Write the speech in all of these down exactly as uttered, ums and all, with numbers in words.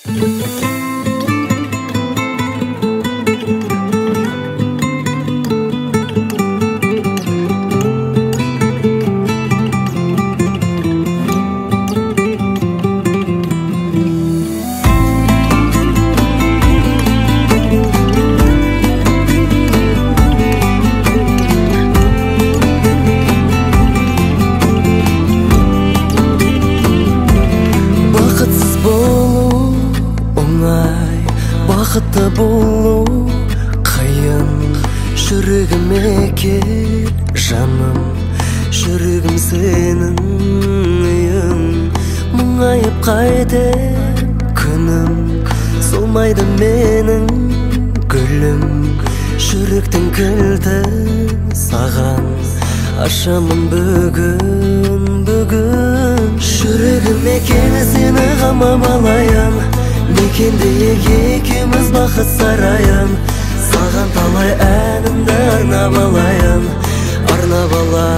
Бақытты болу қиын, жүрегіме кел жаным, жүрегім сенің үйің. Мұңайып қайтер күнім, солмайды менің гүлім. Жүректің кілтін саған ашамын бүгін, бүгін. Жүрегіме кел сені қамап алайын, мекенде екеуміз бақыт сарайын. Саған талай әнімді арнап алайын, арнап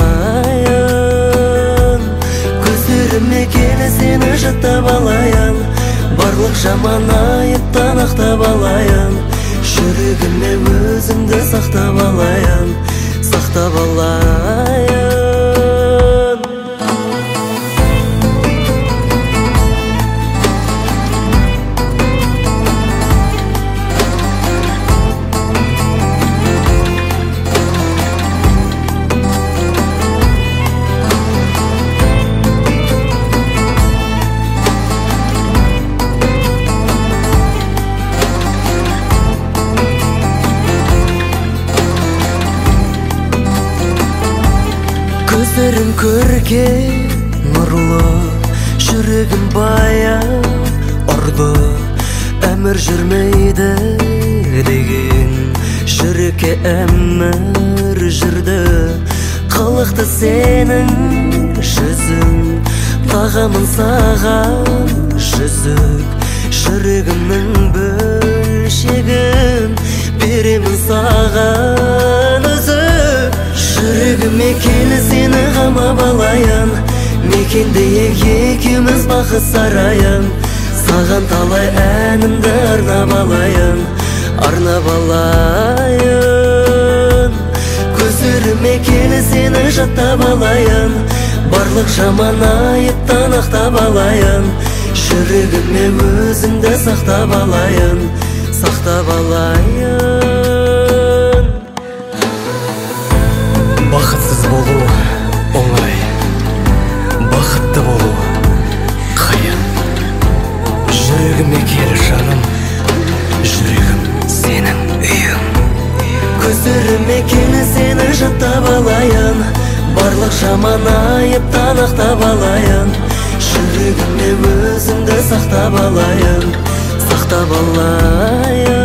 алайын. Көздеріме кел сені жаттап алайын, барлық жаман айыптан ақтап алайын. Жүрегіме өзіңді сақтап алайын, сақтап алайын. Көздерің көрге нұрлы, жүрегім баяу ұрды. Әмір жүрмейді деген жүрекке әмір жүрді. Қылықты сенің жүзің, тағамын саған жүзік. Жүрегімнің бөлшегін беремін саған үзік. Жүрегіме кел сені қамап алайын, мекенде екеуміз бақыт сарайын. Саған талай әнімді арнап алайын, арнап алайын. Көздеріме кел сені жаттап алайын, барлық жаман айыптан ақтап алайын. Жүрегіме өзіңді сақтап алайын, сақтап алайын. Бақытсыз болу оңай, бақытты болу қиын. Жүрегіме кел жаным, жүрегім сенің үйің. Көздеріме кел сені жаттап алайын, барлық жаман айыптан ақтап алайын. Жүрегіме өзіңді сақтап алайын, сақтап алайын.